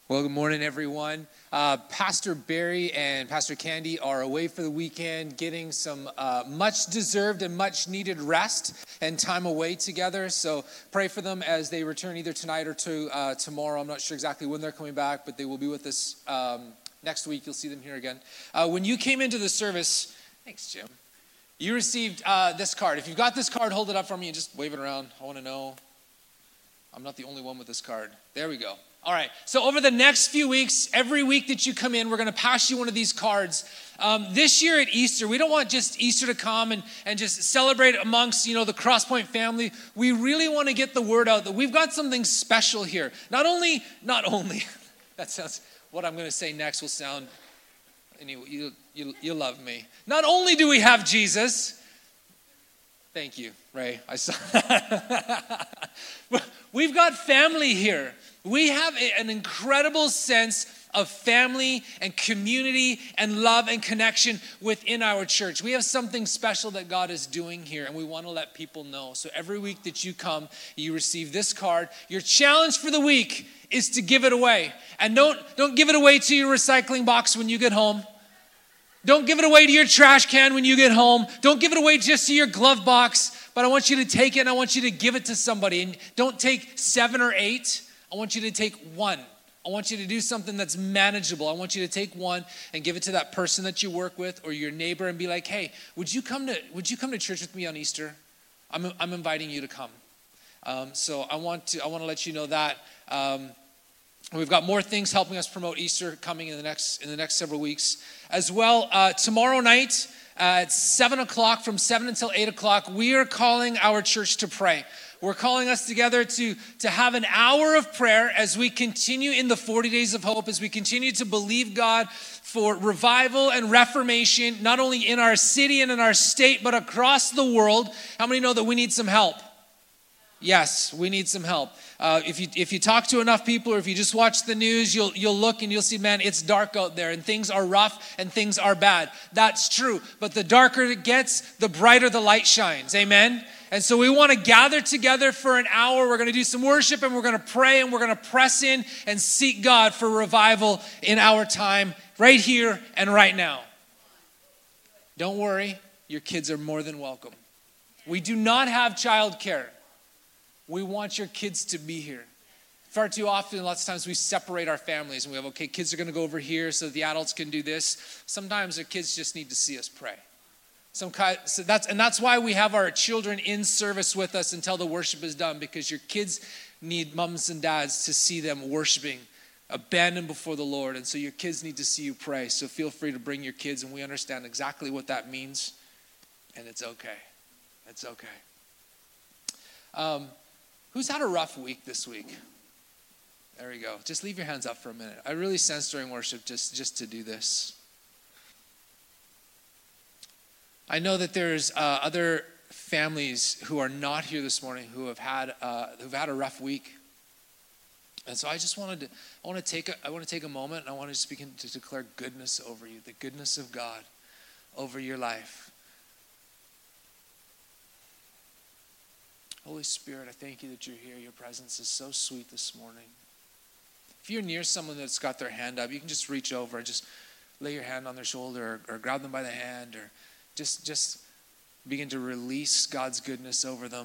Well, good morning, everyone. Pastor Barry and Pastor Candy are away for the weekend, getting some much-deserved and much-needed rest and time away together. So pray for them as they return either tonight or tomorrow. I'm not sure exactly when they're coming back, but they will be with us next week. You'll see them here again. When you came into the service, thanks, Jim, you received this card. If you've got this card, hold it up for me and just wave it around. I want to know. I'm not the only one with this card. There we go. All right, so over the next few weeks, every week that you come in, we're going to pass you one of these cards. This year at Easter, we don't want just Easter to come and just celebrate amongst, the Crosspoint family. We really want to get the word out that we've got something special here. Not only, that sounds, what I'm going to say next will sound, anyway, you love me. Not only do we have Jesus, thank you, Ray, I saw we've got family here. We have an incredible sense of family and community and love and connection within our church. We have something special that God is doing here, and we want to let people know. So every week that you come, you receive this card. Your challenge for the week is to give it away. And don't give it away to your recycling box when you get home. Don't give it away to your trash can when you get home. Don't give it away just to your glove box. But I want you to take it and I want you to give it to somebody. And don't take 7 or 8. I want you to take one. I want you to do something that's manageable. I want you to take one and give it to that person that you work with or your neighbor and be like, hey, would you come to church with me on Easter? I'm inviting you to come. So I want to let you know that. We've got more things helping us promote Easter coming in the next several weeks. As well, tomorrow night at 7 o'clock, from 7 until 8 o'clock, we are calling our church to pray. We're calling us together to have an hour of prayer as we continue in the 40 days of hope, as we continue to believe God for revival and reformation, not only in our city and in our state, but across the world. How many know that we need some help? Yes, we need some help. If you talk to enough people or if you just watch the news, you'll look and you'll see, man, it's dark out there and things are rough and things are bad. That's true. But the darker it gets, the brighter the light shines. Amen? And so we want to gather together for an hour. We're going to do some worship and we're going to pray and we're going to press in and seek God for revival in our time right here and right now. Don't worry, your kids are more than welcome. We do not have childcare. We want your kids to be here. Far too often, lots of times we separate our families and we have, okay, kids are going to go over here so the adults can do this. Sometimes the kids just need to see us pray. That's why we have our children in service with us until the worship is done, because your kids need mums and dads to see them worshiping, abandoned before the Lord. And so your kids need to see you pray. So feel free to bring your kids, and we understand exactly what that means. And it's okay. It's okay. Who's had a rough week this week? There we go. Just leave your hands up for a minute. I really sense during worship just to do this. I know that there's other families who are not here this morning who have had a rough week, and so I want to take a moment and I want to just begin to declare goodness over you, the goodness of God over your life. Holy Spirit, I thank you that you're here. Your presence is so sweet this morning. If you're near someone that's got their hand up, you can just reach over and just lay your hand on their shoulder or grab them by the hand or just begin to release God's goodness over them.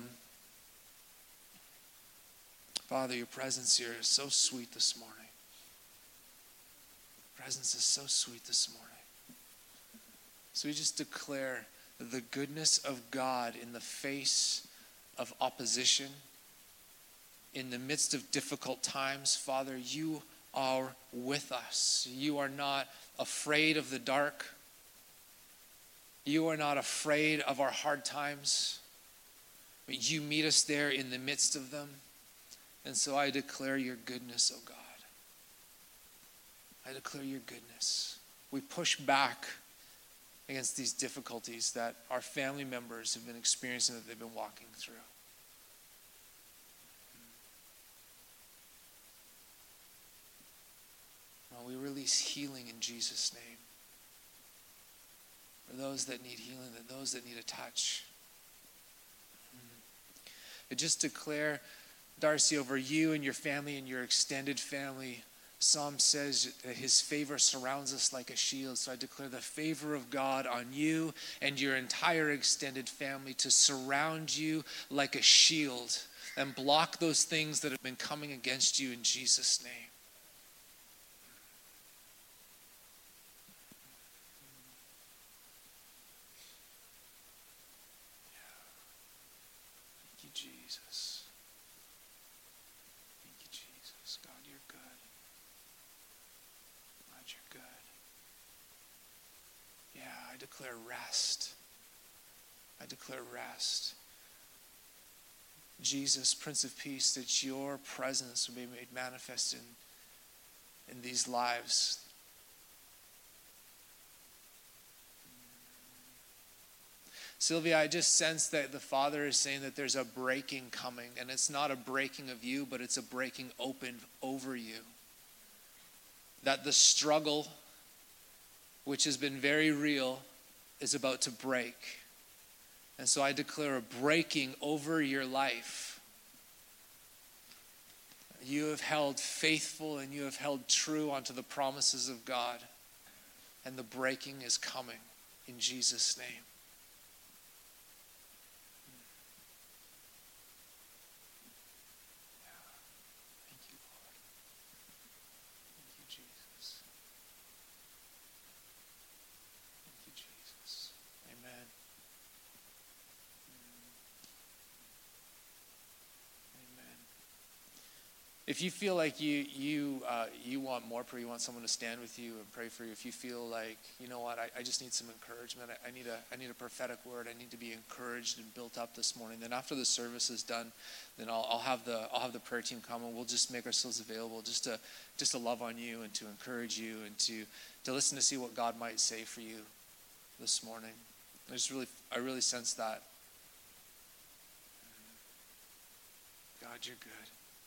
Father, your presence here is so sweet this morning. Your presence is so sweet this morning. So we just declare the goodness of God in the face of opposition, in the midst of difficult times. Father, you are with us. You are not afraid of the dark. You are not afraid of our hard times, but you meet us there in the midst of them. And so I declare your goodness, oh God. I declare your goodness. We push back against these difficulties that our family members have been experiencing, that they've been walking through. Well, we release healing in Jesus' name. For those that need healing, and those that need a touch. I just declare, Darcy, over you and your family and your extended family, Psalm says that his favor surrounds us like a shield. So I declare the favor of God on you and your entire extended family to surround you like a shield and block those things that have been coming against you in Jesus' name. Thank you, Jesus. Thank you, Jesus. God, you're good. God, you're good. Yeah, I declare rest. I declare rest. Jesus, Prince of Peace, that your presence will be made manifest in these lives. Sylvia, I just sense that the Father is saying that there's a breaking coming, and it's not a breaking of you, but it's a breaking open over you. That the struggle, which has been very real, is about to break. And so I declare a breaking over your life. You have held faithful and you have held true unto the promises of God. And the breaking is coming in Jesus' name. Thank you, Lord. Thank you, Jesus. Thank you, Jesus. Amen. If you feel like you want more prayer, you want someone to stand with you and pray for you. If you feel like, you know what, I just need some encouragement. I need a prophetic word. I need to be encouraged and built up this morning. Then after the service is done, then I'll have the prayer team come and we'll just make ourselves available just to love on you and to encourage you and to listen to see what God might say for you this morning. I really sense that. God, you're good.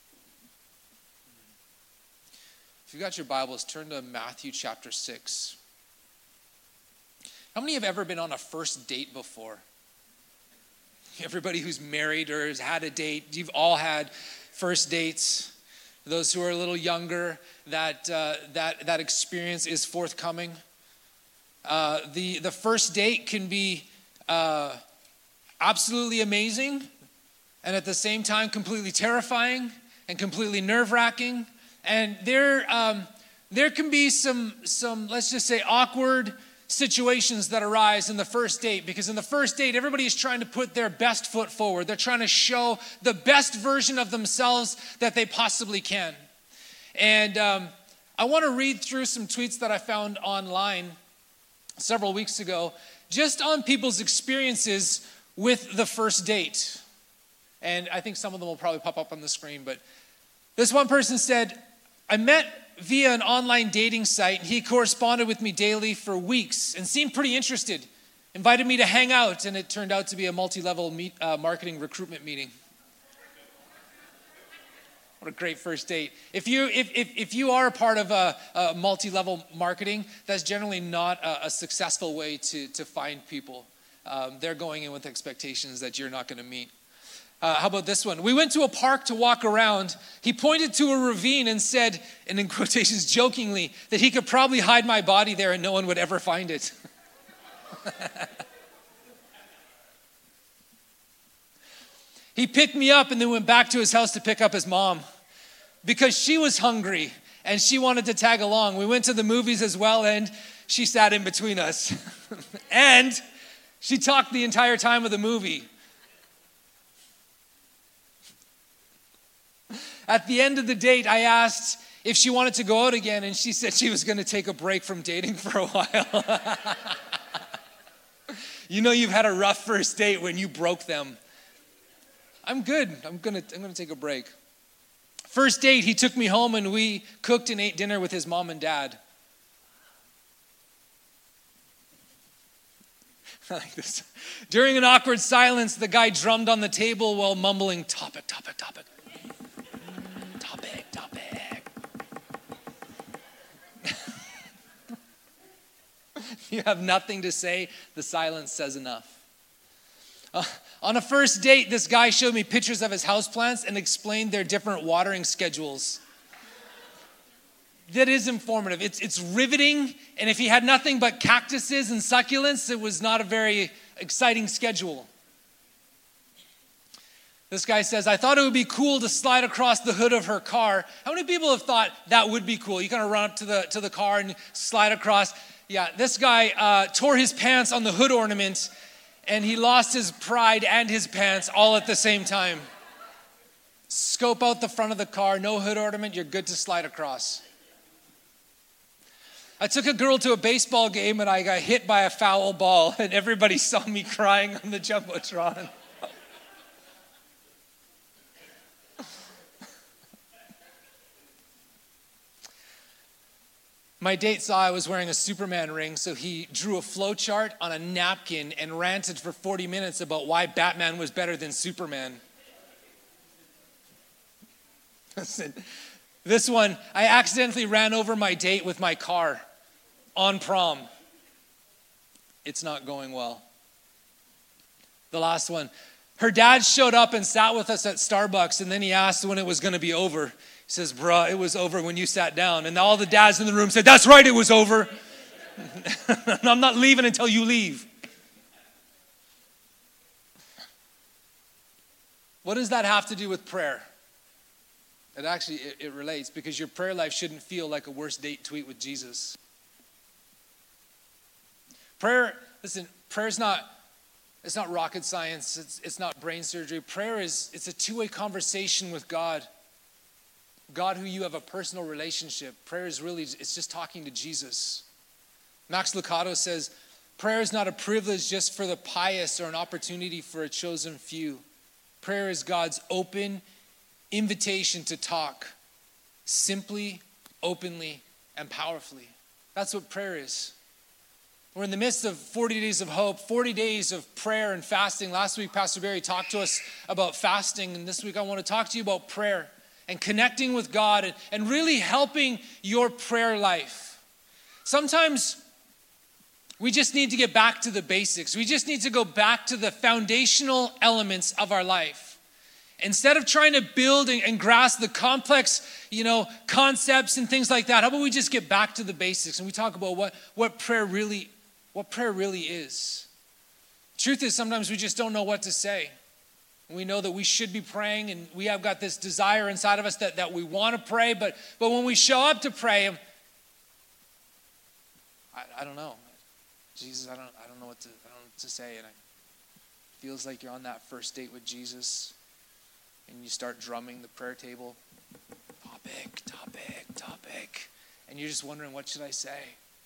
If you've got your Bibles, turn to Matthew chapter 6. How many have ever been on a first date before? Everybody who's married or has had a date, you've all had first dates. Those who are a little younger, that experience is forthcoming. The first date can be absolutely amazing and at the same time completely terrifying and completely nerve-wracking. And there can be some, let's just say, awkward situations that arise in the first date. Because in the first date, everybody is trying to put their best foot forward. They're trying to show the best version of themselves that they possibly can. And I want to read through some tweets that I found online several weeks ago, just on people's experiences with the first date. And I think some of them will probably pop up on the screen. But this one person said, I met via an online dating site, and he corresponded with me daily for weeks and seemed pretty interested. Invited me to hang out, and it turned out to be a multi-level marketing recruitment meeting. What a great first date. If you are a part of a multi-level marketing, that's generally not a successful way to find people. They're going in with expectations that you're not going to meet. How about this one? We went to a park to walk around. He pointed to a ravine and said, and in quotations jokingly, that he could probably hide my body there and no one would ever find it. He picked me up and then went back to his house to pick up his mom because she was hungry and she wanted to tag along. We went to the movies as well and she sat in between us. And she talked the entire time of the movie. At the end of the date, I asked if she wanted to go out again, and she said she was going to take a break from dating for a while. You know you've had a rough first date when you broke them. I'm good. I'm gonna take a break. First date, he took me home and we cooked and ate dinner with his mom and dad. I like this. During an awkward silence, the guy drummed on the table while mumbling, topic. You have nothing to say, the silence says enough. On a first date, this guy showed me pictures of his houseplants and explained their different watering schedules. that is informative. It's riveting, and if he had nothing but cactuses and succulents, it was not a very exciting schedule. This guy says, I thought it would be cool to slide across the hood of her car. How many people have thought that would be cool? You kind of run up to the car and slide across. Yeah, this guy tore his pants on the hood ornament, and he lost his pride and his pants all at the same time. Scope out the front of the car, no hood ornament, you're good to slide across. I took a girl to a baseball game and I got hit by a foul ball, and everybody saw me crying on the Jumbotron. My date saw I was wearing a Superman ring, so he drew a flow chart on a napkin and ranted for 40 minutes about why Batman was better than Superman. Listen, this one, I accidentally ran over my date with my car on prom. It's not going well. The last one, her dad showed up and sat with us at Starbucks, and then he asked when it was going to be over. He says, bruh, it was over when you sat down. And all the dads in the room said, that's right, it was over. I'm not leaving until you leave. What does that have to do with prayer? It actually, it relates, because your prayer life shouldn't feel like a worst date tweet with Jesus. Prayer, listen, prayer's not, it's not rocket science. It's not brain surgery. Prayer it's a two-way conversation with God. God who you have a personal relationship. Prayer is really, it's just talking to Jesus. Max Lucado says, prayer is not a privilege just for the pious or an opportunity for a chosen few. Prayer is God's open invitation to talk simply, openly, and powerfully. That's what prayer is. We're in the midst of 40 days of hope, 40 days of prayer and fasting. Last week, Pastor Barry talked to us about fasting, and this week I want to talk to you about prayer and connecting with God and really helping your prayer life. Sometimes we just need to get back to the basics. We just need to go back to the foundational elements of our life. Instead of trying to build and grasp the complex, concepts and things like that, how about we just get back to the basics and we talk about what prayer really is. Truth is, sometimes we just don't know what to say. We know that we should be praying, and we have got this desire inside of us that we want to pray, but when we show up to pray, I don't know. Jesus, I don't know what to say, and it feels like you're on that first date with Jesus, and you start drumming the prayer table. Topic. And you're just wondering, what should I say?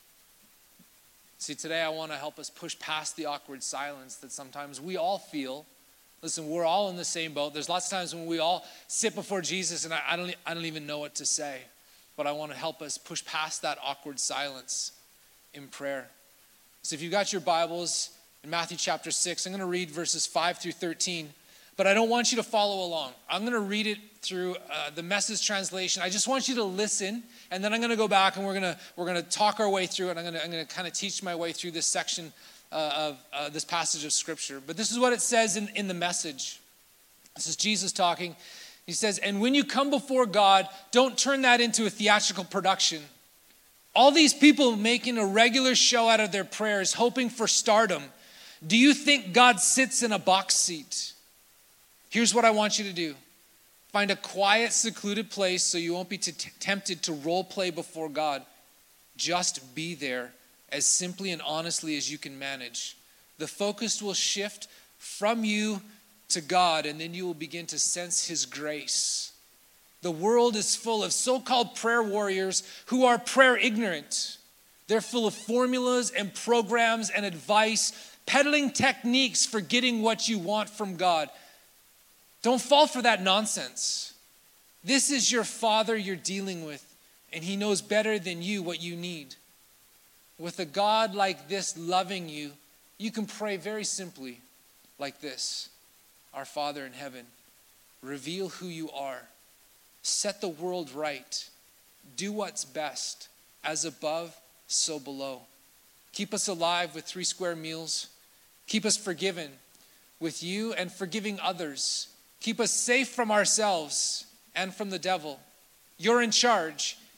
See, today I want to help us push past the awkward silence that sometimes we all feel. Listen, we're all in the same boat. There's lots of times when we all sit before Jesus and I don't even know what to say. But I want to help us push past that awkward silence in prayer. So if you've got your Bibles in Matthew chapter 6, I'm going to read verses 5 through 13. But I don't want you to follow along. I'm going to read it through the Message translation. I just want you to listen, and then I'm going to go back and we're going to talk our way through it. I'm going to kind of teach my way through this section of this passage of Scripture. But this is what it says in the Message. This is Jesus talking. He says, and when you come before God, don't turn that into a theatrical production. All these people making a regular show out of their prayers, hoping for stardom. Do you think God sits in a box seat? Here's what I want you to do. Find a quiet, secluded place so you won't be tempted to role play before God. Just be there as simply and honestly as you can manage. The focus will shift from you to God, and then you will begin to sense His grace. The world is full of so-called prayer warriors who are prayer ignorant. They're full of formulas and programs and advice, peddling techniques for getting what you want from God. Don't fall for that nonsense. This is your Father you're dealing with, and He knows better than you what you need. With a God like this loving you, you can pray very simply like this. Our Father in heaven, reveal who you are. Set the world right. Do what's best. As above, so below. Keep us alive with 3 square meals. Keep us forgiven with you and forgiving others. Keep us safe from ourselves and from the devil. You're in charge.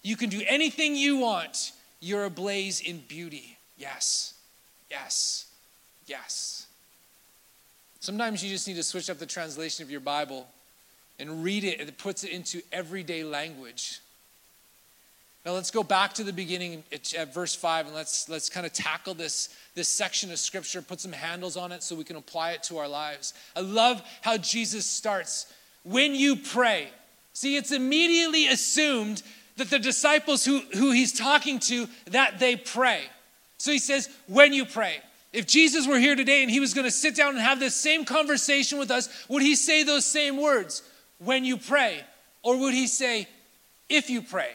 You can do anything you want. You're ablaze in beauty. Yes, yes, yes. Sometimes you just need to switch up the translation of your Bible and read it, and it puts it into everyday language. Now let's go back to the beginning at verse 5, and let's kind of tackle this section of scripture, put some handles on it so we can apply it to our lives. I love how Jesus starts, when you pray. See, it's immediately assumed that the disciples who he's talking to, that they pray. So he says, when you pray. If Jesus were here today and he was going to sit down and have this same conversation with us, would he say those same words, when you pray? Or would he say, if you pray?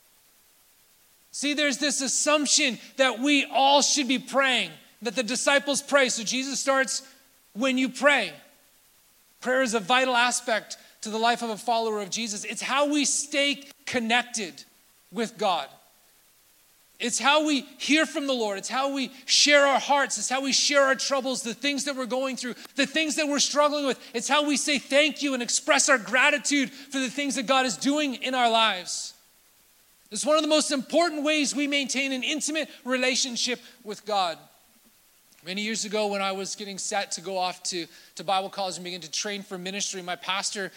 See, there's this assumption that we all should be praying, that the disciples pray. So Jesus starts, when you pray. Prayer is a vital aspect to the life of a follower of Jesus. It's how we stay connected with God. It's how we hear from the Lord. It's how we share our hearts. It's how we share our troubles, the things that we're going through, the things that we're struggling with. It's how we say thank you and express our gratitude for the things that God is doing in our lives. It's one of the most important ways we maintain an intimate relationship with God. Many years ago, when I was getting set to go off to Bible college and begin to train for ministry, my pastor,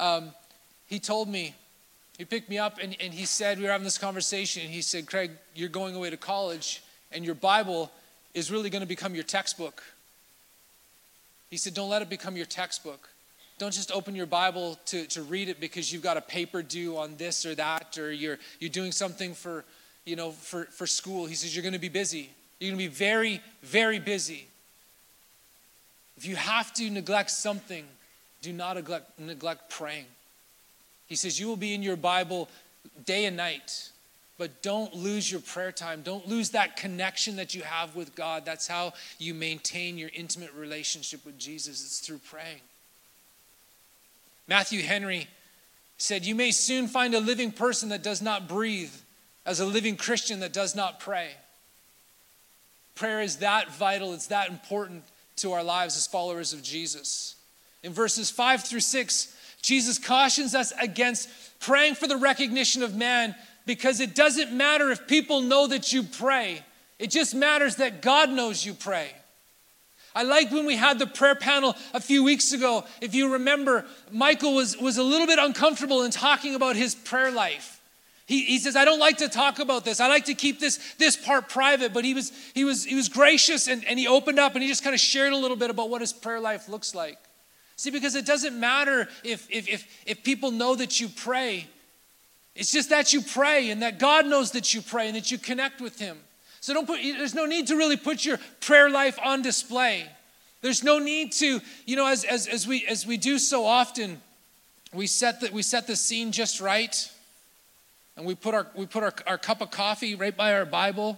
he told me, he picked me up and he said, we were having this conversation, and he said, Craig, you're going away to college and your Bible is really going to become your textbook. He said, don't let it become your textbook. Don't just open your Bible to read it because you've got a paper due on this or that, or you're doing something for school. He says, you're going to be busy. You're going to be very, very busy. If you have to neglect something, do not neglect praying. He says, you will be in your Bible day and night, but don't lose your prayer time. Don't lose that connection that you have with God. That's how you maintain your intimate relationship with Jesus. It's through praying. Matthew Henry said, you may soon find a living person that does not breathe as a living Christian that does not pray. Prayer is that vital. It's that important to our lives as followers of Jesus. In verses 5 through 6, Jesus cautions us against praying for the recognition of man, because it doesn't matter if people know that you pray. It just matters that God knows you pray. I like when we had the prayer panel a few weeks ago. If you remember, Michael was a little bit uncomfortable in talking about his prayer life. He says, I don't like to talk about this. I like to keep this part private. But he was gracious and he opened up and he just kind of shared a little bit about what his prayer life looks like. See, because it doesn't matter if people know that you pray. It's just that you pray and that God knows that you pray and that you connect with him. So there's no need to really put your prayer life on display. There's no need to, as we do so often, we set the scene just right. And we put our cup of coffee right by our Bible.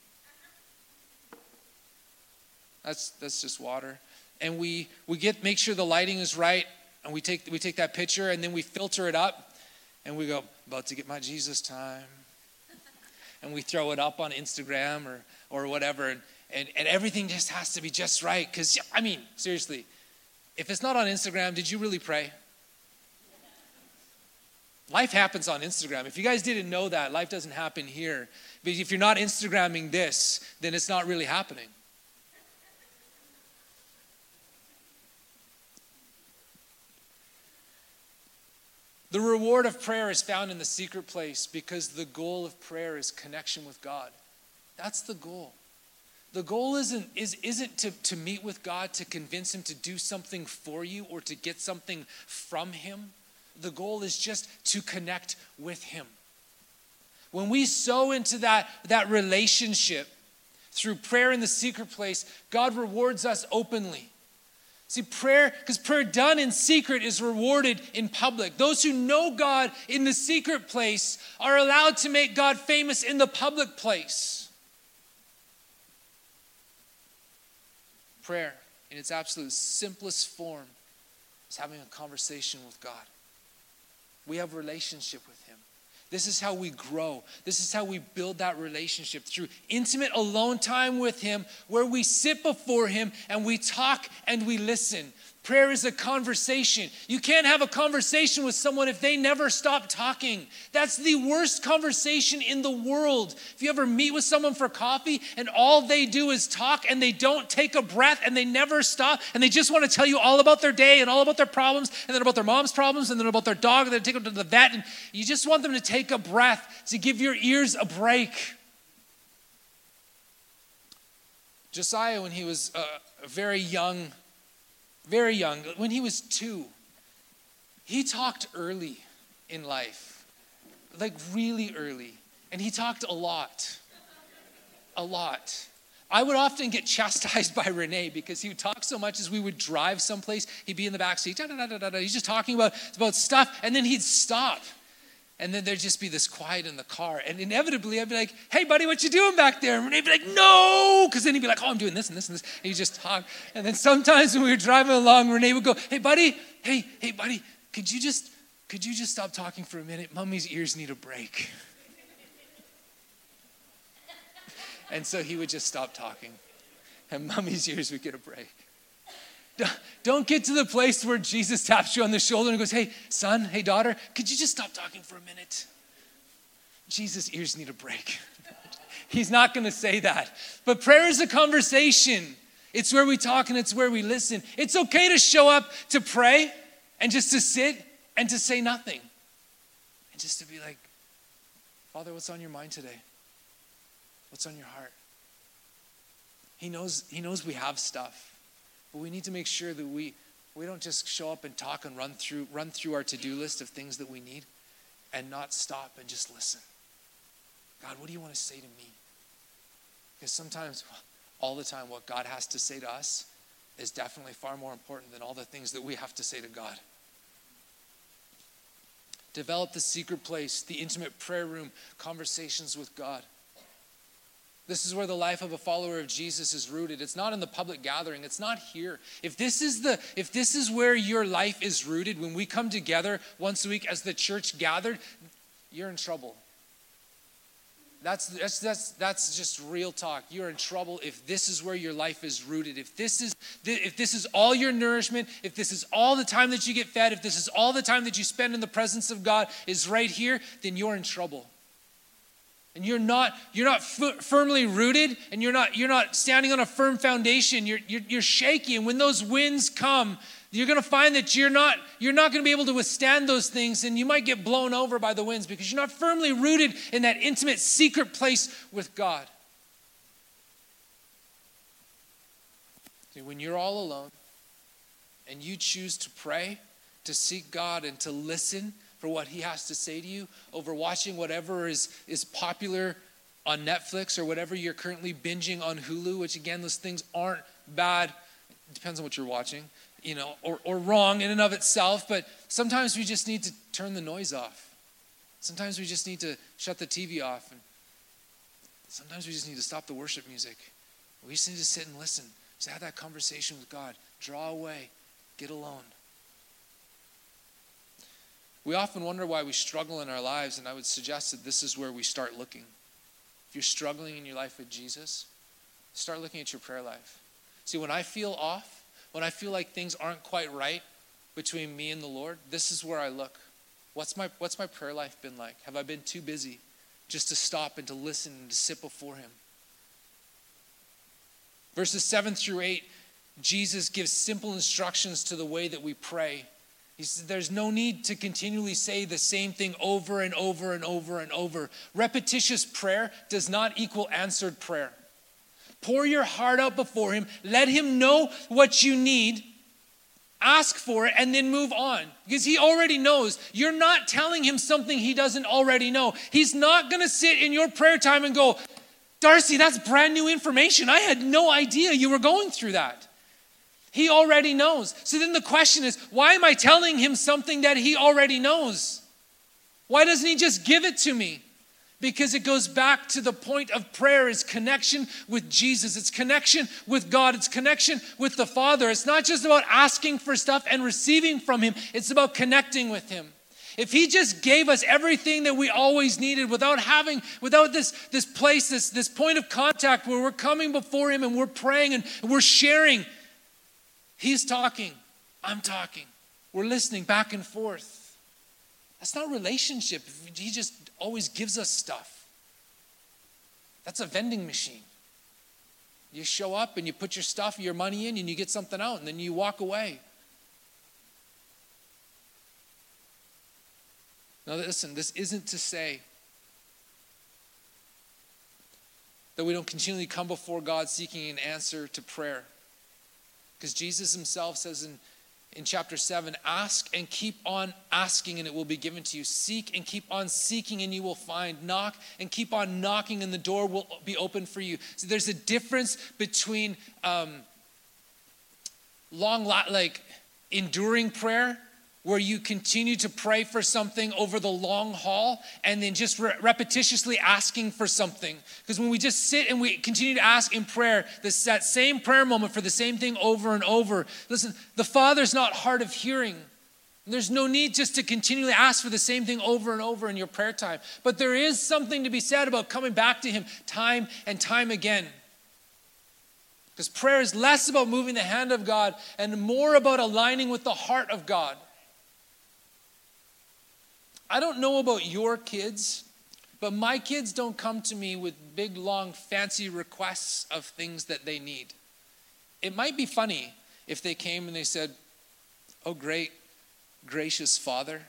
That's just water. And we make sure the lighting is right, and we take that picture and then we filter it up and we go, about to get my Jesus time. And we throw it up on Instagram or whatever, and everything just has to be just right. Because, seriously, if it's not on Instagram, did you really pray? Life happens on Instagram. If you guys didn't know that, life doesn't happen here. But if you're not Instagramming this, then it's not really happening. The reward of prayer is found in the secret place because the goal of prayer is connection with God. That's the goal. The goal isn't to meet with God, to convince him to do something for you or to get something from him. The goal is just to connect with him. When we sow into that relationship through prayer in the secret place, God rewards us openly. See, because prayer done in secret is rewarded in public. Those who know God in the secret place are allowed to make God famous in the public place. Prayer, in its absolute simplest form, is having a conversation with God. We have a relationship with him. This is how we grow. This is how we build that relationship, through intimate alone time with him, where we sit before him and we talk and we listen. Prayer is a conversation. You can't have a conversation with someone if they never stop talking. That's the worst conversation in the world. If you ever meet with someone for coffee and all they do is talk and they don't take a breath and they never stop and they just want to tell you all about their day and all about their problems and then about their mom's problems and then about their dog and then take them to the vet, and you just want them to take a breath, to give your ears a break. Josiah, when he was very young, when he was 2, he talked early in life, like really early. And he talked a lot. I would often get chastised by Renee because he would talk so much as we would drive someplace. He'd be in the back seat, he's just talking about stuff, and then he'd stop. And then there'd just be this quiet in the car. And inevitably, I'd be like, hey, buddy, what you doing back there? And Renee'd be like, no. Because then he'd be like, oh, I'm doing this and this and this. And he'd just talk. And then sometimes when we were driving along, Renee would go, hey, buddy, could you just stop talking for a minute? Mommy's ears need a break. And so he would just stop talking. And Mommy's ears would get a break. Don't get to the place where Jesus taps you on the shoulder and goes, hey, son, hey, daughter, could you just stop talking for a minute? Jesus' ears need a break. He's not going to say that. But prayer is a conversation. It's where we talk and it's where we listen. It's okay to show up to pray and just to sit and to say nothing. And just to be like, Father, what's on your mind today? What's on your heart? He knows we have stuff. But we need to make sure that we don't just show up and talk and run through our to-do list of things that we need and not stop and just listen. God, what do you want to say to me? Because sometimes, all the time, what God has to say to us is definitely far more important than all the things that we have to say to God. Develop the secret place, the intimate prayer room, conversations with God. This is where the life of a follower of Jesus is rooted. It's not in the public gathering. It's not here. If this is where your life is rooted, when we come together once a week as the church gathered, you're in trouble. That's just real talk. You're in trouble if this is where your life is rooted. If this is all your nourishment, if this is all the time that you get fed, if this is all the time that you spend in the presence of God is right here, then you're in trouble. And you're not firmly rooted, and you're not standing on a firm foundation. You're shaky, and when those winds come, you're going to find that you're not going to be able to withstand those things, and you might get blown over by the winds because you're not firmly rooted in that intimate secret place with God. See, when you're all alone and you choose to pray, to seek God, and to listen for what he has to say to you over watching whatever is popular on Netflix or whatever you're currently binging on Hulu, which again, those things aren't bad. It depends on what you're watching, or wrong in and of itself. But sometimes we just need to turn the noise off. Sometimes we just need to shut the TV off. And sometimes we just need to stop the worship music. We just need to sit and listen. Just have that conversation with God. Draw away. Get alone. We often wonder why we struggle in our lives, and I would suggest that this is where we start looking. If you're struggling in your life with Jesus, start looking at your prayer life. See, when I feel off, when I feel like things aren't quite right between me and the Lord, this is where I look. What's my prayer life been like? Have I been too busy just to stop and to listen and to sit before him? Verses 7-8, Jesus gives simple instructions to the way that we pray. He says there's no need to continually say the same thing over and over and over and over. Repetitious prayer does not equal answered prayer. Pour your heart out before him. Let him know what you need. Ask for it and then move on. Because he already knows. You're not telling him something he doesn't already know. He's not going to sit in your prayer time and go, Darcy, that's brand new information. I had no idea you were going through that. He already knows. So then the question is, why am I telling him something that he already knows? Why doesn't he just give it to me? Because it goes back to the point of prayer is connection with Jesus. It's connection with God. It's connection with the Father. It's not just about asking for stuff and receiving from him. It's about connecting with him. If he just gave us everything that we always needed without this place, this point of contact where we're coming before him and we're praying and we're sharing, he's talking. I'm talking. We're listening back and forth. That's not relationship. He just always gives us stuff. That's a vending machine. You show up and you put your stuff, your money in, and you get something out, and then you walk away. Now listen, this isn't to say that we don't continually come before God seeking an answer to prayer. Because Jesus himself says in chapter 7, ask and keep on asking and it will be given to you. Seek and keep on seeking and you will find. Knock and keep on knocking and the door will be open for you. So there's a difference between enduring prayer, where you continue to pray for something over the long haul, and then just repetitiously asking for something. Because when we just sit and we continue to ask in prayer, that same prayer moment for the same thing over and over, listen, the Father's not hard of hearing. There's no need just to continually ask for the same thing over and over in your prayer time. But there is something to be said about coming back to him time and time again. Because prayer is less about moving the hand of God and more about aligning with the heart of God. I don't know about your kids, but my kids don't come to me with big, long, fancy requests of things that they need. It might be funny if they came and they said, "Oh, great, gracious Father,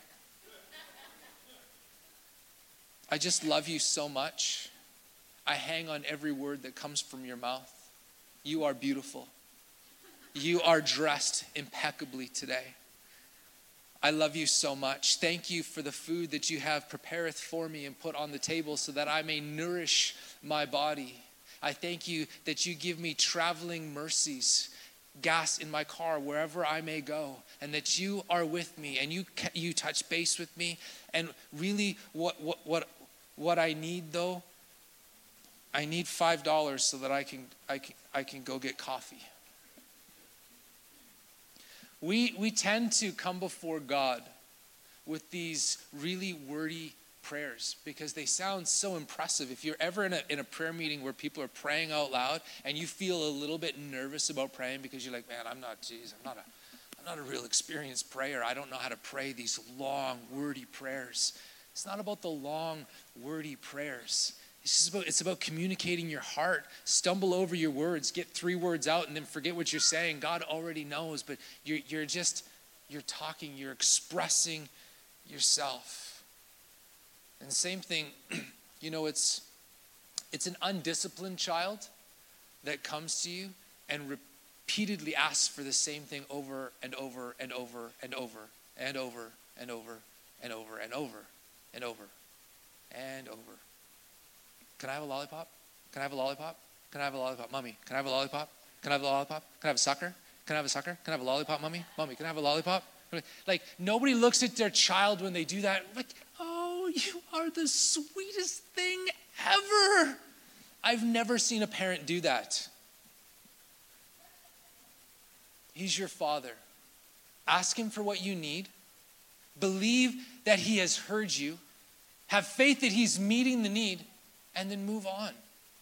I just love you so much. I hang on every word that comes from your mouth. You are beautiful. You are dressed impeccably today. I love you so much. Thank you for the food that you have prepareth for me and put on the table so that I may nourish my body. I thank you that you give me traveling mercies, gas in my car wherever I may go, and that you are with me and you touch base with me. And really what I need though, I need $5 so that I can go get coffee." We tend to come before God with these really wordy prayers because they sound so impressive. If you're ever in a prayer meeting where people are praying out loud and you feel a little bit nervous about praying because you're like, "Man, I'm not a real experienced prayer. I don't know how to pray these long, wordy prayers." It's not about the long, wordy prayers. It's about communicating your heart. Stumble over your words, get 3 words out and then forget what you're saying. God already knows, but you're talking, you're expressing yourself. And the same thing, it's an undisciplined child that comes to you and repeatedly asks for the same thing over and over and over and over and over and over and over and over and over and over. "Can I have a lollipop? Can I have a lollipop? Can I have a lollipop? Mommy, can I have a lollipop? Can I have a lollipop? Can I have a sucker? Can I have a sucker? Can I have a lollipop, mommy? Mommy, can I have a lollipop?" Like, nobody looks at their child when they do that like, "Oh, you are the sweetest thing ever." I've never seen a parent do that. He's your Father. Ask him for what you need. Believe that he has heard you. Have faith that he's meeting the need. And then move on.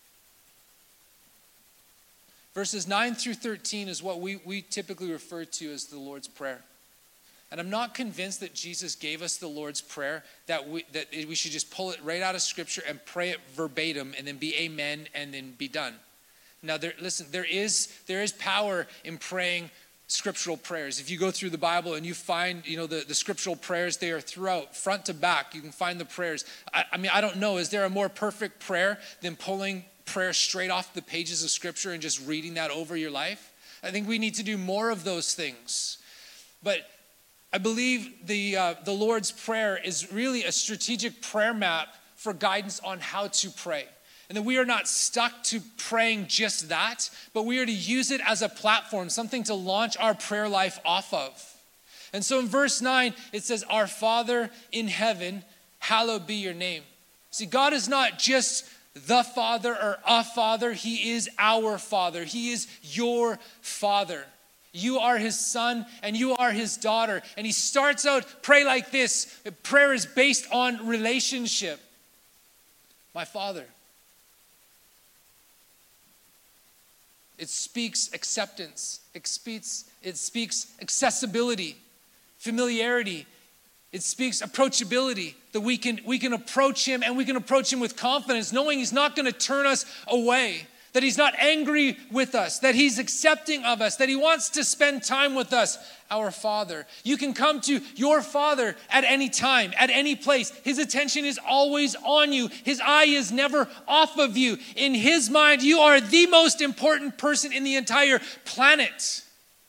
Verses 9 through 13 is what we typically refer to as the Lord's Prayer. And I'm not convinced that Jesus gave us the Lord's Prayer, that we should just pull it right out of Scripture and pray it verbatim and then be amen and then be done. Now, there is power in praying scriptural prayers. If you go through the Bible and you find, the scriptural prayers, they are throughout, front to back. You can find the prayers. I don't know. Is there a more perfect prayer than pulling prayer straight off the pages of Scripture and just reading that over your life? I think we need to do more of those things. But I believe the Lord's Prayer is really a strategic prayer map for guidance on how to pray. And that we are not stuck to praying just that, but we are to use it as a platform, something to launch our prayer life off of. And so in verse 9, it says, "Our Father in heaven, hallowed be your name." See, God is not just the Father or a Father. He is our Father. He is your Father. You are his son and you are his daughter. And he starts out, pray like this. Prayer is based on relationship. My Father. It speaks acceptance. It speaks accessibility, familiarity. It speaks approachability, that we can approach him, and we can approach him with confidence, knowing he's not going to turn us away, that he's not angry with us, that he's accepting of us, that he wants to spend time with us, our Father. You can come to your Father at any time, at any place. His attention is always on you. His eye is never off of you. In his mind, you are the most important person in the entire planet.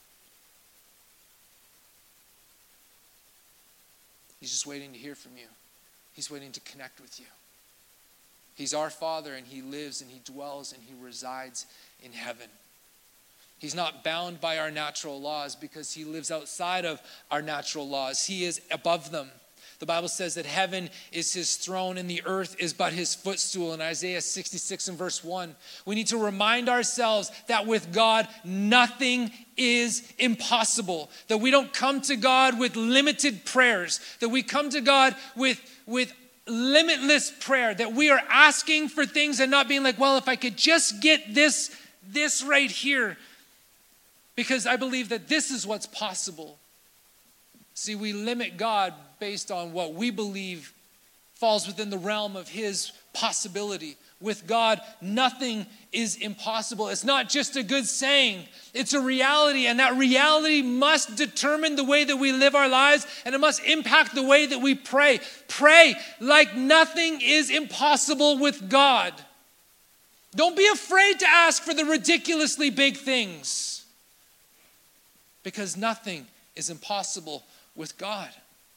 He's just waiting to hear from you. He's waiting to connect with you. He's our Father, and he lives and he dwells and he resides in heaven. He's not bound by our natural laws because he lives outside of our natural laws. He is above them. The Bible says that heaven is his throne and the earth is but his footstool in Isaiah 66 and verse 1. We need to remind ourselves that with God, nothing is impossible. That we don't come to God with limited prayers. That we come to God with limitless prayer. That we are asking for things and not being like, well, if I could just get this right here. Because I believe that this is what's possible. See, we limit God based on what we believe falls within the realm of his possibility. With God, nothing is impossible. It's not just a good saying. It's a reality, and that reality must determine the way that we live our lives, and it must impact the way that we pray. Pray like nothing is impossible with God. Don't be afraid to ask for the ridiculously big things, because nothing is impossible with God.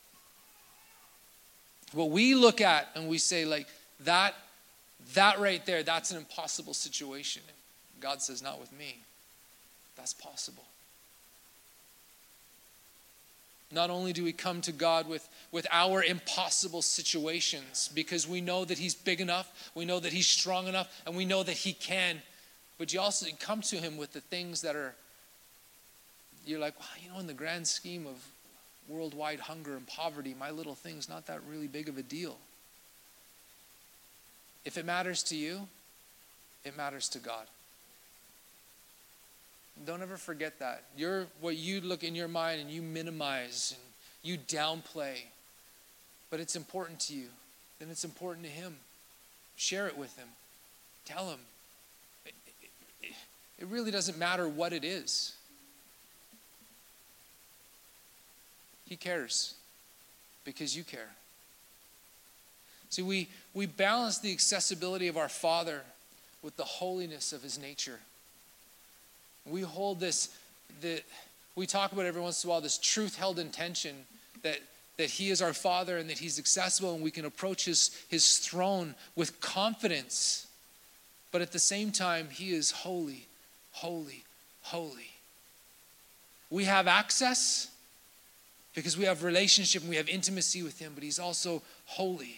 What we look at and we say, like, that right there, that's an impossible situation. God says, not with me. That's possible. Not only do we come to God with our impossible situations because we know that he's big enough, we know that he's strong enough, and we know that he can, but you also come to him with the things that are, you're like, wow, in the grand scheme of worldwide hunger and poverty, my little thing's not that really big of a deal. If it matters to you, it matters to God. Don't ever forget that. What you look in your mind and you minimize and you downplay, but it's important to you, then it's important to him. Share it with him. Tell him. It really doesn't matter what it is. He cares because you care. See, we balance the accessibility of our Father with the holiness of his nature. We hold we talk about every once in a while this truth held in tension that he is our Father and that he's accessible and we can approach his throne with confidence. But at the same time, he is holy, holy, holy. We have access because we have relationship and we have intimacy with him, but he's also holy.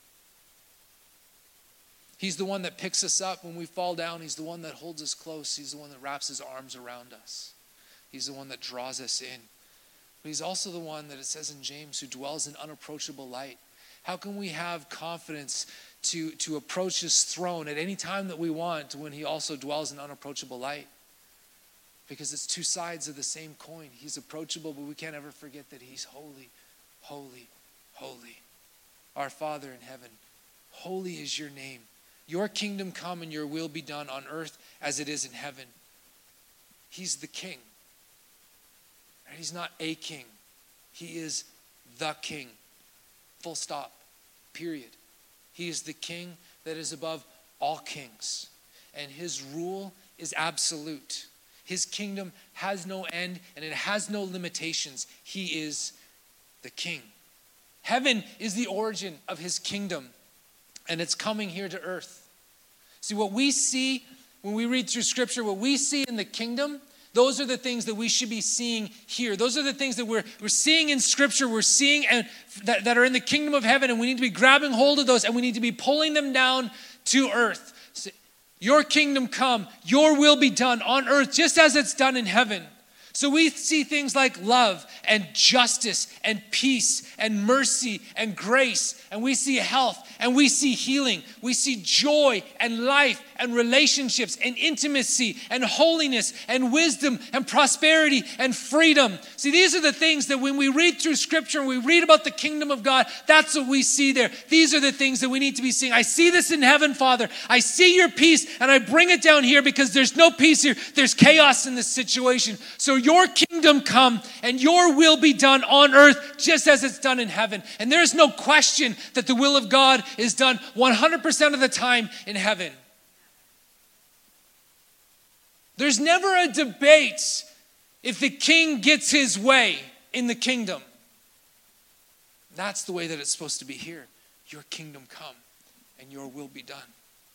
He's the one that picks us up when we fall down. He's the one that holds us close. He's the one that wraps his arms around us. He's the one that draws us in. But he's also the one that it says in James who dwells in unapproachable light. How can we have confidence to approach his throne at any time that we want when he also dwells in unapproachable light? Because it's two sides of the same coin. He's approachable, but we can't ever forget that he's holy, holy, holy. Our Father in heaven, holy is your name. Your kingdom come and your will be done on earth as it is in heaven. He's the king. He's not a king. He is the king. Full stop. Period. He is the king that is above all kings. And his rule is absolute. His kingdom has no end and it has no limitations. He is the king. Heaven is the origin of his kingdom, and it's coming here to earth. See, what we see when we read through Scripture, what we see in the kingdom, those are the things that we should be seeing here. Those are the things that we're seeing in Scripture, we're seeing and that are in the kingdom of heaven, and we need to be grabbing hold of those, and we need to be pulling them down to earth. Your kingdom come, your will be done on earth just as it's done in heaven. So we see things like love and justice and peace and mercy and grace, and we see health and we see healing. We see joy and life and relationships and intimacy and holiness and wisdom and prosperity and freedom. See, these are the things that when we read through Scripture and we read about the kingdom of God, that's what we see there. These are the things that we need to be seeing. I see this in heaven, Father. I see your peace and I bring it down here because there's no peace here. There's chaos in this situation. So your kingdom come and your will be done on earth just as it's done in heaven. And there's no question that the will of God is done 100% of the time in heaven. There's never a debate if the king gets his way in the kingdom. That's the way that it's supposed to be here. Your kingdom come and your will be done.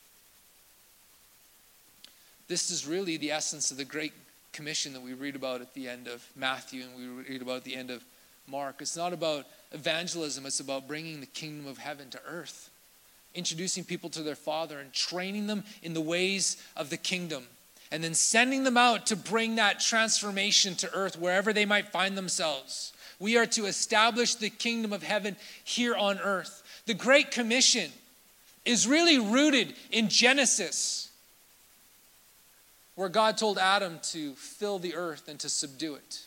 This is really the essence of the Great Commission that we read about at the end of Matthew and we read about at the end of Mark. It's not about evangelism. It's about bringing the kingdom of heaven to earth, introducing people to their Father and training them in the ways of the kingdom, and then sending them out to bring that transformation to earth wherever they might find themselves. We are to establish the kingdom of heaven here on earth. The Great Commission is really rooted in Genesis, where God told Adam to fill the earth and to subdue it.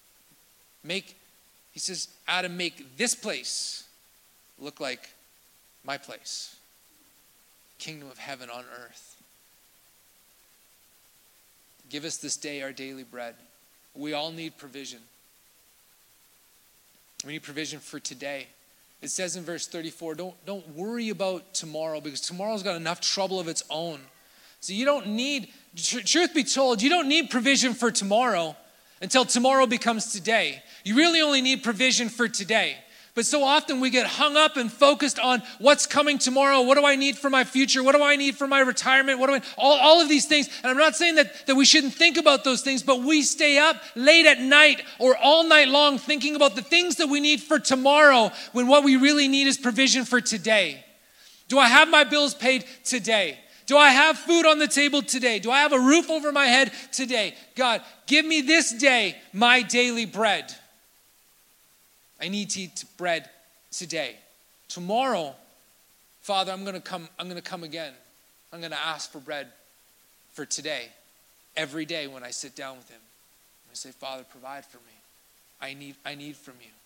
He says, Adam, make this place look like my place. Kingdom of heaven on earth. Give us this day our daily bread. We all need provision. We need provision for today. It says in verse 34, don't worry about tomorrow because tomorrow's got enough trouble of its own. So you don't need, truth be told, you don't need provision for tomorrow until tomorrow becomes today. You really only need provision for today. But so often we get hung up and focused on what's coming tomorrow. What do I need for my future? What do I need for my retirement? All of these things. And I'm not saying that we shouldn't think about those things, but we stay up late at night or all night long thinking about the things that we need for tomorrow when what we really need is provision for today. Do I have my bills paid today? Do I have food on the table today? Do I have a roof over my head today? God, give me this day my daily bread. I need to eat bread today. Tomorrow, Father, I'm going to come again. I'm going to ask for bread for today. Every day when I sit down with him. I say, Father, provide for me. I need from you.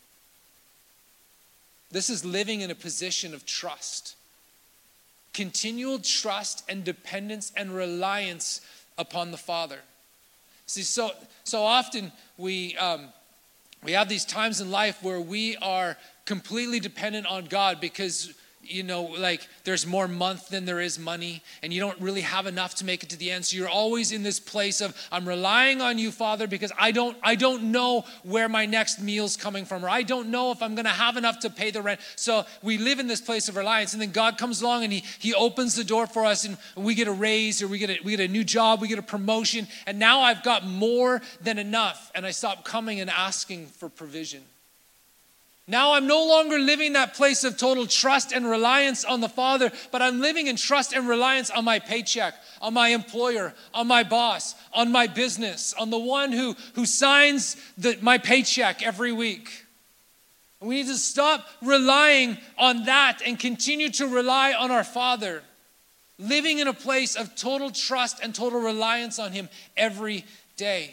This is living in a position of trust. Continual trust and dependence and reliance upon the Father. See, so often we have these times in life where we are completely dependent on God because, like there's more month than there is money and you don't really have enough to make it to the end. So you're always in this place of, I'm relying on you, Father, because I don't know where my next meal's coming from, or I don't know if I'm going to have enough to pay the rent. So we live in this place of reliance, and then God comes along and he opens the door for us, and we get a raise, or we get a new job, we get a promotion, and now I've got more than enough, and I stop coming and asking for provision. Now I'm no longer living that place of total trust and reliance on the Father, but I'm living in trust and reliance on my paycheck, on my employer, on my boss, on my business, on the one who signs my paycheck every week. And we need to stop relying on that and continue to rely on our Father, living in a place of total trust and total reliance on him every day.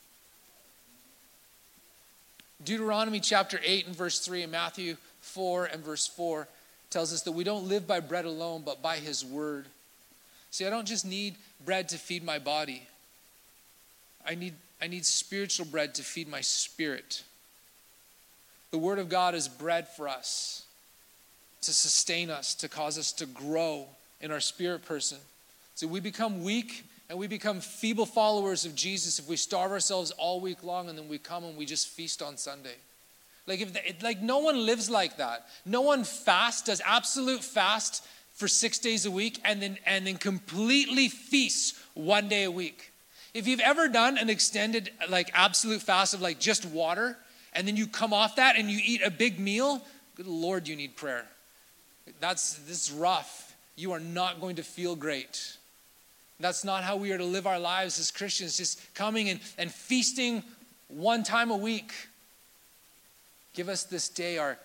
Deuteronomy chapter 8 and verse 3 and Matthew 4 and verse 4 tells us that we don't live by bread alone, but by his word. See, I don't just need bread to feed my body. I need spiritual bread to feed my spirit. The word of God is bread for us, to sustain us, to cause us to grow in our spirit person. So we become weak and we become feeble followers of Jesus if we starve ourselves all week long and then we come and we just feast on Sunday. Like no one lives like that. No one does absolute fast for 6 days a week and then completely feasts 1 day a week. If you've ever done an extended absolute fast of just water and then you come off that and you eat a big meal, good Lord, you need prayer. This is rough. You are not going to feel great. That's not how we are to live our lives as Christians, just coming and feasting one time a week. Give us this day our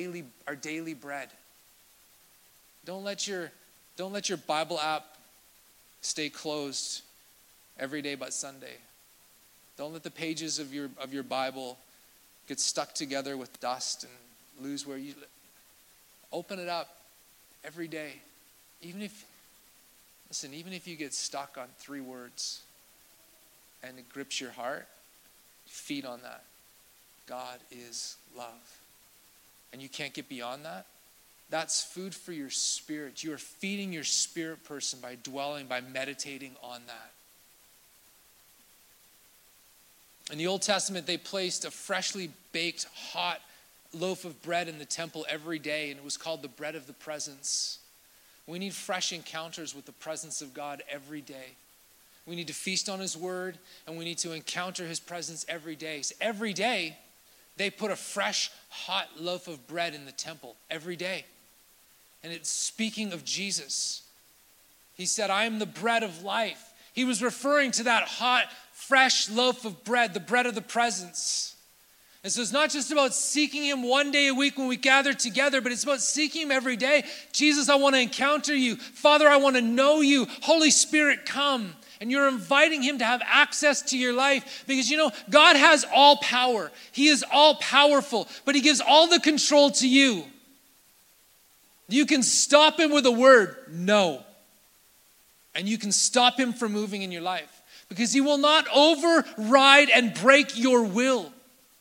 daily bread. Don't let your Bible app Stay closed every day but Sunday. Don't let the pages of your Bible get stuck together with dust and lose where you live. Open it up every day. Even if you get stuck on 3 words and it grips your heart, feed on that. God is love. And you can't get beyond that. That's food for your spirit. You are feeding your spirit person by dwelling, by meditating on that. In the Old Testament, they placed a freshly baked, hot loaf of bread in the temple every day, and it was called the bread of the presence. We need fresh encounters with the presence of God every day. We need to feast on his word, and we need to encounter his presence every day. So every day, they put a fresh, hot loaf of bread in the temple every day. And it's speaking of Jesus. He said, I am the bread of life. He was referring to that hot, fresh loaf of bread, the bread of the presence. And so it's not just about seeking him one day a week when we gather together, but it's about seeking him every day. Jesus, I want to encounter you. Father, I want to know you. Holy Spirit, come. And you're inviting him to have access to your life because, God has all power. He is all powerful, but he gives all the control to you. You can stop him with a word, no. And you can stop him from moving in your life because he will not override and break your will.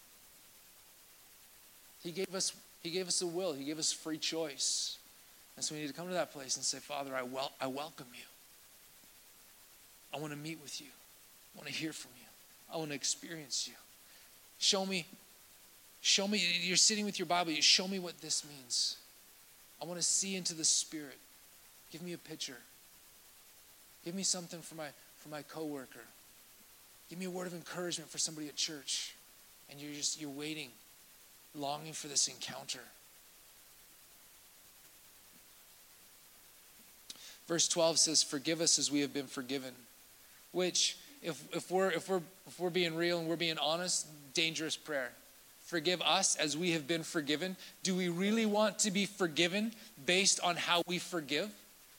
He gave us a will. He gave us free choice. And so we need to come to that place and say, Father, I welcome you. I want to meet with you. I want to hear from you. I want to experience you. Show me, you're sitting with your Bible, you show me what this means. I want to see into the Spirit. Give me a picture. Give me something for my coworker. Give me a word of encouragement for somebody at church. And you're waiting, longing for this encounter. Verse 12 says, forgive us as we have been forgiven. Which, if we're being real and we're being honest, dangerous prayer. Forgive us as we have been forgiven. Do we really want to be forgiven based on how we forgive?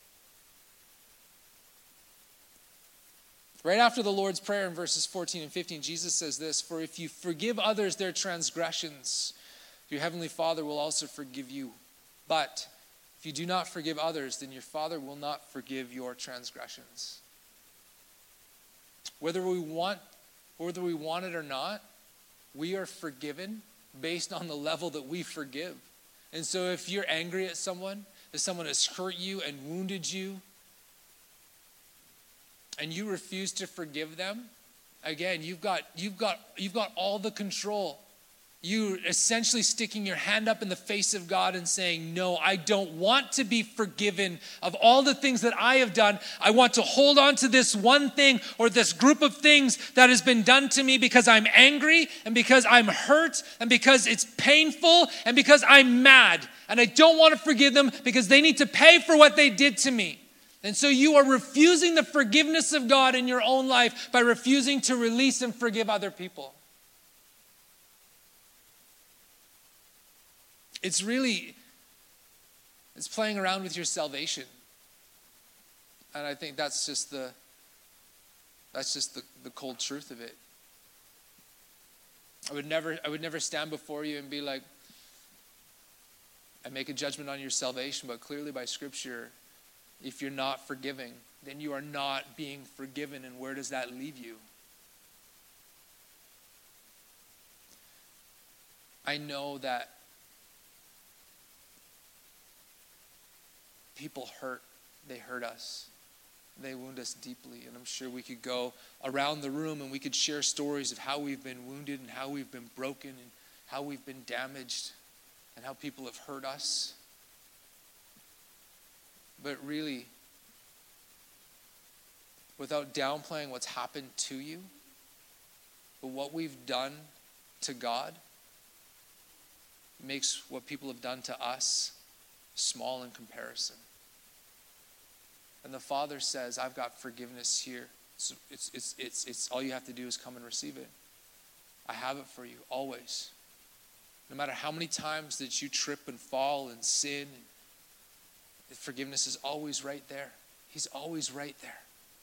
Right after the Lord's Prayer in verses 14 and 15, Jesus says this, for if you forgive others their transgressions, your heavenly Father will also forgive you. But if you do not forgive others, then your Father will not forgive your transgressions. Whether we want it or not, we are forgiven based on the level that we forgive. And so if you're angry at someone, if someone has hurt you and wounded you, and you refuse to forgive them, again, you've got all the control. You're essentially sticking your hand up in the face of God and saying, no, I don't want to be forgiven of all the things that I have done. I want to hold on to this one thing or this group of things that has been done to me because I'm angry and because I'm hurt and because it's painful and because I'm mad. And I don't want to forgive them because they need to pay for what they did to me. And so you are refusing the forgiveness of God in your own life by refusing to release and forgive other people. It's playing around with your salvation. And I think that's just the cold truth of it. I would never stand before you and be like, I make a judgment on your salvation, but clearly by Scripture, if you're not forgiving, then you are not being forgiven. And where does that leave you? I know that people hurt. They hurt us. They wound us deeply. And I'm sure we could go around the room and we could share stories of how we've been wounded and how we've been broken and how we've been damaged and how people have hurt us. But really, without downplaying what's happened to you, but what we've done to God makes what people have done to us small in comparison. And the Father says, I've got forgiveness here. It's all you have to do is come and receive it. I have it for you always. No matter how many times that you trip and fall and sin, forgiveness is always right there. He's always right there.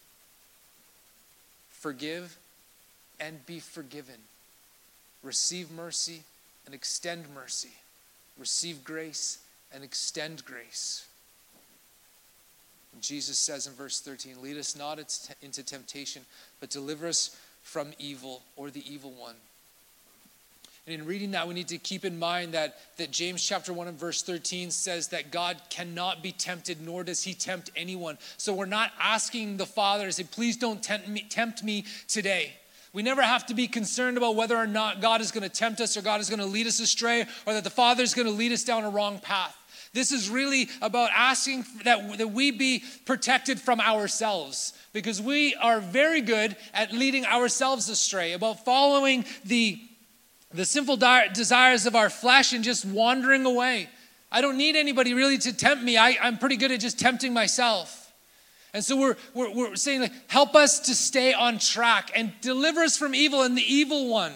forgive and be forgiven. Receive mercy and extend mercy. Receive grace and extend grace. And Jesus says in verse 13, lead us not into temptation, but deliver us from evil or the evil one. And in reading that, we need to keep in mind that James chapter 1 and verse 13 says that God cannot be tempted, nor does he tempt anyone. So we're not asking the Father to say, please don't tempt me today. We never have to be concerned about whether or not God is going to tempt us or God is going to lead us astray or that the Father is going to lead us down a wrong path. This is really about asking that we be protected from ourselves, because we are very good at leading ourselves astray, about following the sinful desires of our flesh and just wandering away. I don't need anybody really to tempt me. I'm pretty good at just tempting myself. And so we're saying, like, help us to stay on track and deliver us from evil and the evil one.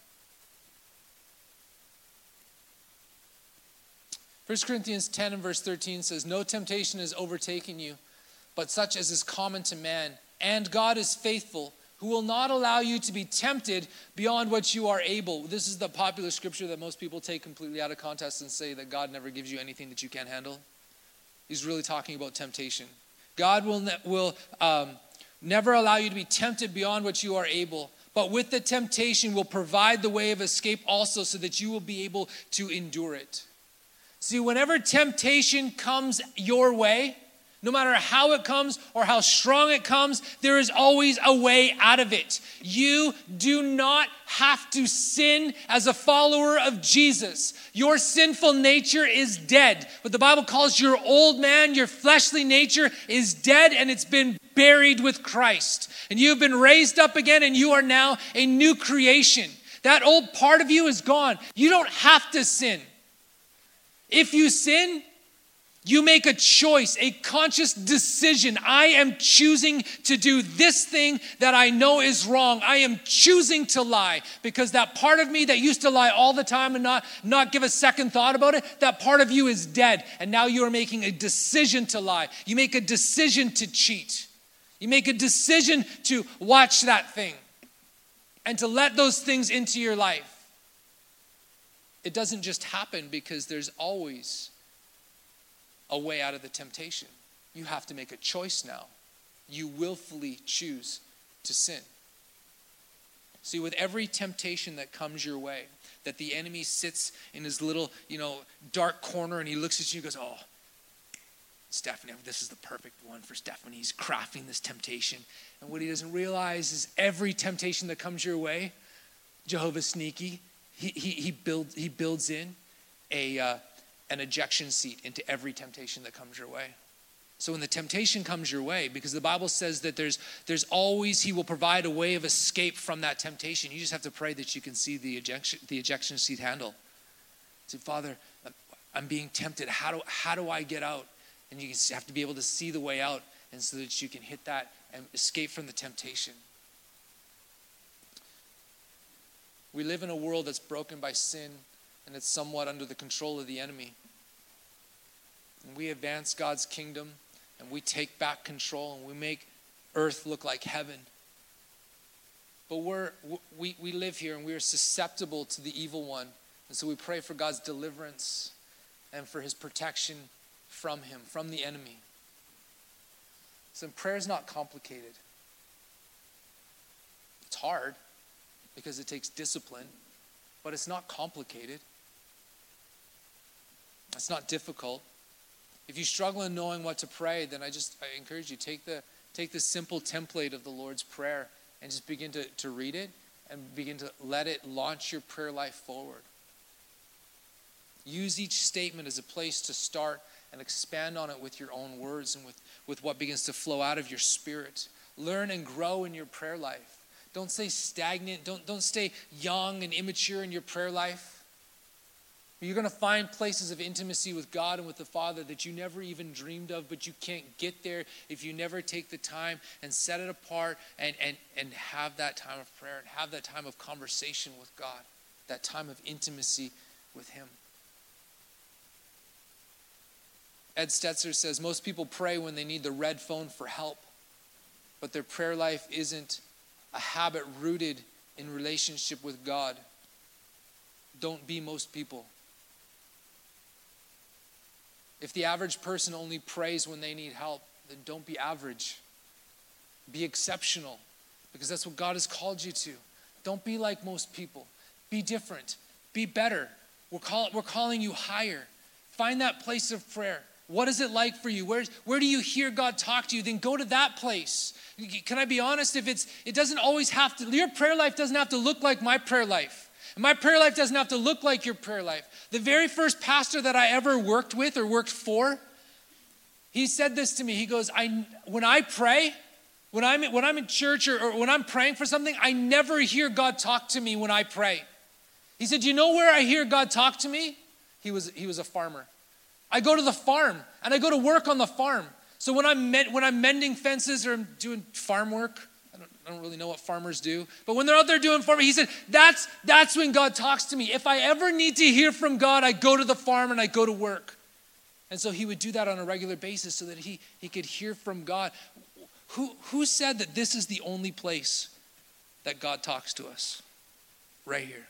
1 Corinthians 10 and verse 13 says, no temptation has overtaken you, but such as is common to man. And God is faithful, who will not allow you to be tempted beyond what you are able. This is the popular scripture that most people take completely out of context and say that God never gives you anything that you can't handle. He's really talking about temptation. God will never allow you to be tempted beyond what you are able, but with the temptation will provide the way of escape also, so that you will be able to endure it. See, whenever temptation comes your way, no matter how it comes or how strong it comes, there is always a way out of it. You do not have to sin as a follower of Jesus. Your sinful nature is dead. What the Bible calls your old man, your fleshly nature, is dead, and it's been buried with Christ. And you have been raised up again, and you are now a new creation. That old part of you is gone. You don't have to sin. If you sin, you make a choice, a conscious decision. I am choosing to do this thing that I know is wrong. I am choosing to lie, because that part of me that used to lie all the time and not give a second thought about it, that part of you is dead. And now you are making a decision to lie. You make a decision to cheat. You make a decision to watch that thing and to let those things into your life. It doesn't just happen because there's always a way out of the temptation. You have to make a choice now. You willfully choose to sin. See, with every temptation that comes your way, that the enemy sits in his little, dark corner and he looks at you and goes, oh, Stephanie, this is the perfect one for Stephanie. He's crafting this temptation. And what he doesn't realize is every temptation that comes your way, Jehovah's sneaky, he builds in an ejection seat into every temptation that comes your way. So when the temptation comes your way, because the Bible says that there's always, he will provide a way of escape from that temptation. You just have to pray that you can see the ejection seat handle. Say, Father, I'm being tempted. How do I get out? And you have to be able to see the way out, and so that you can hit that and escape from the temptation. We live in a world that's broken by sin, and it's somewhat under the control of the enemy. And we advance God's kingdom, and we take back control, and we make earth look like heaven. But we live here, and we are susceptible to the evil one. And so we pray for God's deliverance and for his protection from him, from the enemy. So prayer is not complicated. It's hard because it takes discipline, but it's not complicated. It's not difficult. If you struggle in knowing what to pray, then I encourage you, take the simple template of the Lord's Prayer and just begin to read it and begin to let it launch your prayer life forward. Use each statement as a place to start and expand on it with your own words and with what begins to flow out of your spirit. Learn and grow in your prayer life. Don't stay stagnant. Don't stay young and immature in your prayer life. You're going to find places of intimacy with God and with the Father that you never even dreamed of, but you can't get there if you never take the time and set it apart and have that time of prayer and have that time of conversation with God, that time of intimacy with him. Ed Stetzer says, most people pray when they need the red phone for help, but their prayer life isn't a habit rooted in relationship with God. Don't be most people. If the average person only prays when they need help, then don't be average. Be exceptional, because that's what God has called you to. Don't be like most people. Be different. Be better. We're calling you higher. Find that place of prayer. What is it like for you? Where do you hear God talk to you? Then go to that place. Can I be honest? It doesn't always have to, your prayer life doesn't have to look like my prayer life. And my prayer life doesn't have to look like your prayer life. The very first pastor that I ever worked with or worked for, he said this to me. He goes, when I pray, when I'm in church or when I'm praying for something, I never hear God talk to me when I pray. He said, you know where I hear God talk to me? He was a farmer. I go to the farm and I go to work on the farm. So when I'm mending fences or I'm doing farm work, I don't really know what farmers do, but when they're out there doing farming, he said, that's when God talks to me. If I ever need to hear from God, I go to the farm and I go to work. And so he would do that on a regular basis so that he could hear from God. Who said that this is the only place that God talks to us? Right here.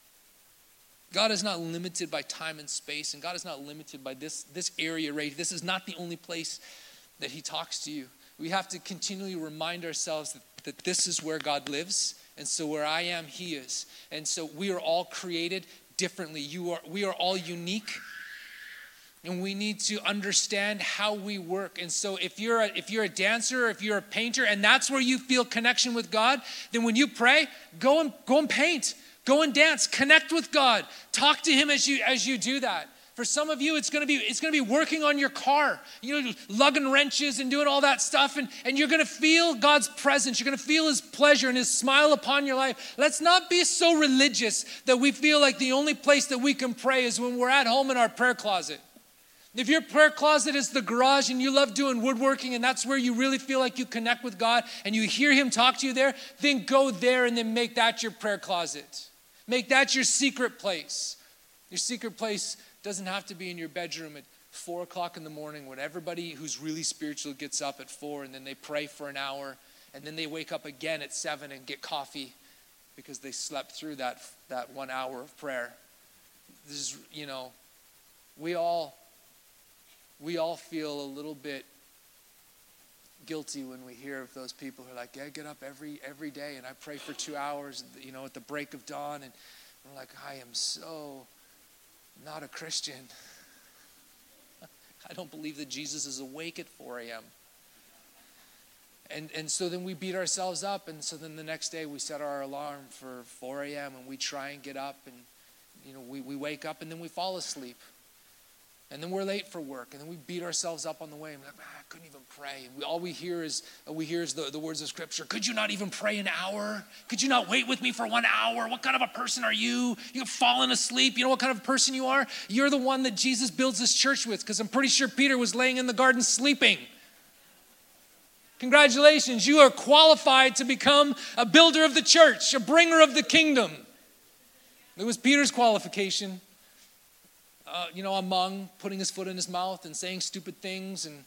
God is not limited by time and space, and God is not limited by this area right here. This is not the only place that he talks to you. We have to continually remind ourselves that this is where God lives, and so where I am, he is. And so we are all created differently. We are all unique, and we need to understand how we work. And so if you're a dancer, or if you're a painter, and that's where you feel connection with God, then when you pray, go and paint. Go and dance, connect with God. Talk to him as you do that. For some of you, it's gonna be working on your car, lugging wrenches and doing all that stuff, and you're gonna feel God's presence. You're gonna feel his pleasure and his smile upon your life. Let's not be so religious that we feel like the only place that we can pray is when we're at home in our prayer closet. If your prayer closet is the garage and you love doing woodworking and that's where you really feel like you connect with God and you hear him talk to you there, then go there and then make that your prayer closet. Make that your secret place. Your secret place doesn't have to be in your bedroom at 4 o'clock in the morning when everybody who's really spiritual gets up at 4 and then they pray for an hour and then they wake up again at 7 and get coffee because they slept through that 1 hour of prayer. This is, we all feel a little bit guilty when we hear of those people who are like, yeah, I get up every day and I pray for 2 hours, at the break of dawn, and we're like, I am so not a Christian. I don't believe that Jesus is awake at 4 a.m. And so then we beat ourselves up, and so then the next day we set our alarm for 4 a.m. and we try and get up, and we wake up and then we fall asleep. And then we're late for work, and then we beat ourselves up on the way. And we're like, I couldn't even pray. And all we hear is the words of Scripture. Could you not even pray an hour? Could you not wait with me for 1 hour? What kind of a person are you? You've fallen asleep. You know what kind of a person you are? You're the one that Jesus builds his church with, because I'm pretty sure Peter was laying in the garden sleeping. Congratulations, you are qualified to become a builder of the church, a bringer of the kingdom. It was Peter's qualification. Among putting his foot in his mouth and saying stupid things. And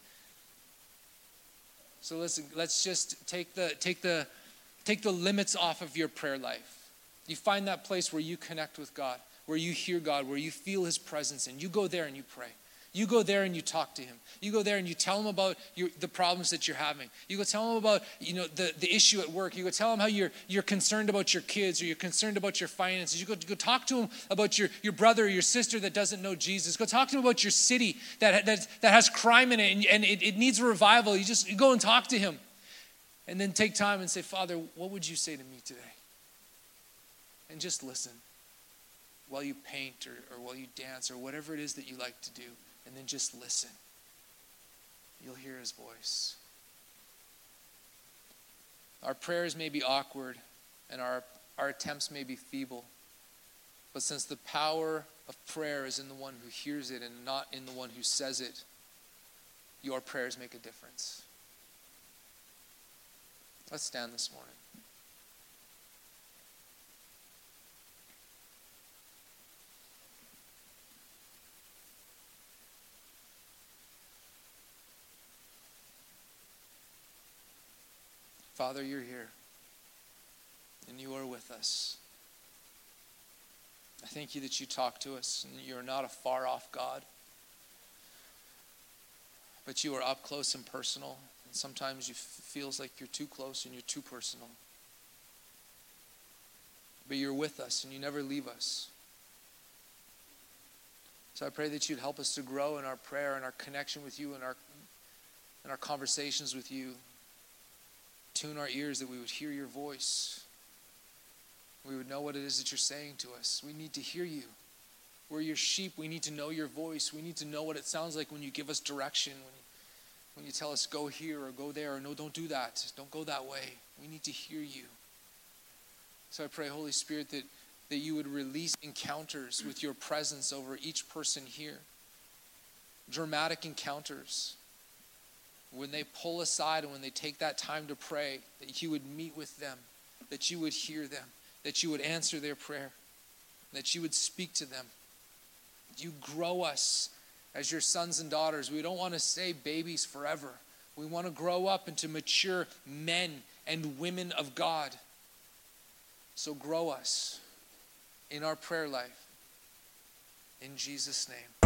so let's just take the limits off of your prayer life. You find that place where you connect with God, where you hear God, where you feel his presence, and you go there and you pray. You go there and you talk to him. You go there and you tell him about the problems that you're having. You go tell him about the issue at work. You go tell him how you're concerned about your kids, or you're concerned about your finances. You go talk to him about your brother or your sister that doesn't know Jesus. Go talk to him about your city that has crime in it and it needs a revival. You go and talk to him, and then take time and say, Father, what would you say to me today? And just listen while you paint or while you dance or whatever it is that you like to do. And then just listen. You'll hear his voice. Our prayers may be awkward and our attempts may be feeble. But since the power of prayer is in the one who hears it and not in the one who says it, your prayers make a difference. Let's stand this morning. Father, you're here. and you are with us. I thank you that you talk to us, and you're not a far-off God, but you are up close and personal, and sometimes it feels like you're too close and you're too personal. But you're with us, and you never leave us. So I pray that you'd help us to grow in our prayer and our connection with you and our conversations with you. Tune our ears that we would hear your voice. We would know what it is that you're saying to us. We need to hear you. We're your sheep. We need to know your voice. We need to know what it sounds like when you give us direction, when you tell us go here or go there, or no, don't do that. Don't go that way. We need to hear you. So I pray, Holy Spirit, that you would release encounters with your presence over each person here. Dramatic encounters. When they pull aside and when they take that time to pray, that you would meet with them, that you would hear them, that you would answer their prayer, that you would speak to them. You grow us as your sons and daughters. We don't want to stay babies forever. We want to grow up into mature men and women of God. So grow us in our prayer life. In Jesus' name.